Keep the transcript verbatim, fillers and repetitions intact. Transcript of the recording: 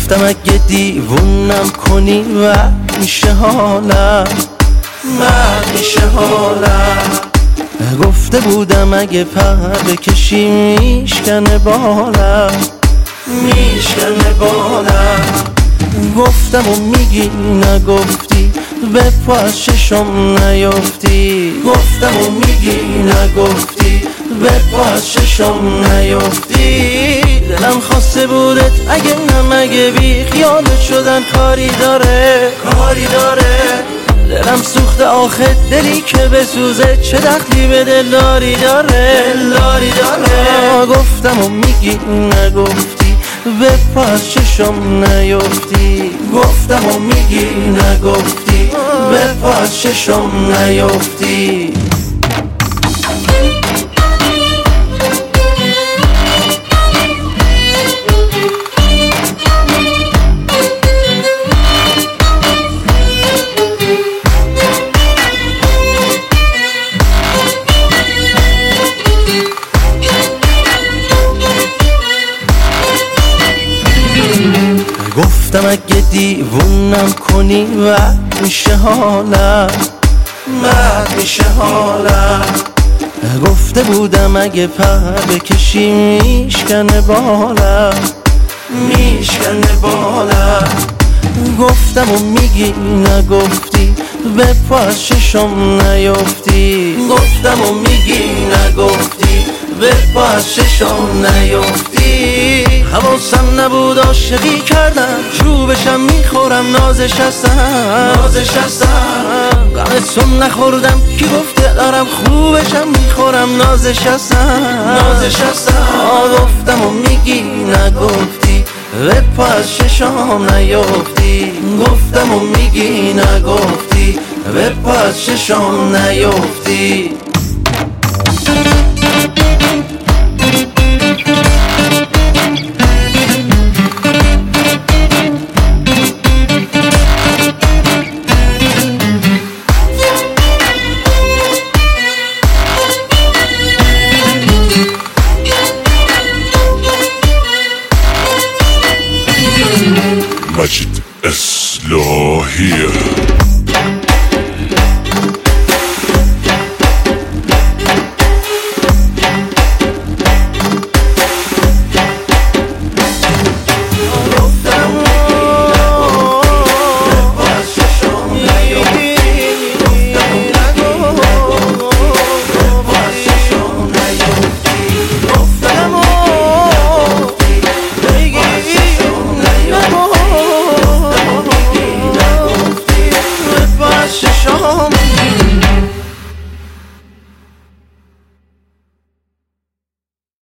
گفتم اگه دیوونم کنی و میشه حالم، و میشه حالم. گفته بودم اگه پر بکشی میشکنه بالم، میشکنه بالم. گفتم و میگی نگفتی، به پا از چشم نیفتی. گفتم و میگی نگفتی، به پا از چشم نیفتی. دلم خواسته بودت اگه هم اگه بی خیالت شدن کاری داره، کاری داره. دلم سوخته آخه دلی که بسوزه چه دخلی به دلداری داره، دلداری داره. گفتم و میگی نگفتی، به پا از چشم نیفتی. گفتم و میگی نگفتی، به پا از چشم نیفتی. گفتم اگه دیوونم کنی و میشه حالم، و میشه حالم. گفته بودم اگه پر بکشی میشکنه بالم، میشکنه بالم. گفتم و میگی نگفتی، به پا از چشم نیفتی. گفتم و میگی نگفتی، به پا از چشم نیفتی. حواسم نبود عاشقی کردم، چوبشم میخورم نازش هستم، نازش هستم. غمتون نخوردم کی گفته دارم، خوبشم میخورم نازش هستم، نازش هستم. گفتم و میگی نگفتی، به پا از چشم نیفتی. گفتم و میگی نگفتی، به پا از چشم نیفتی.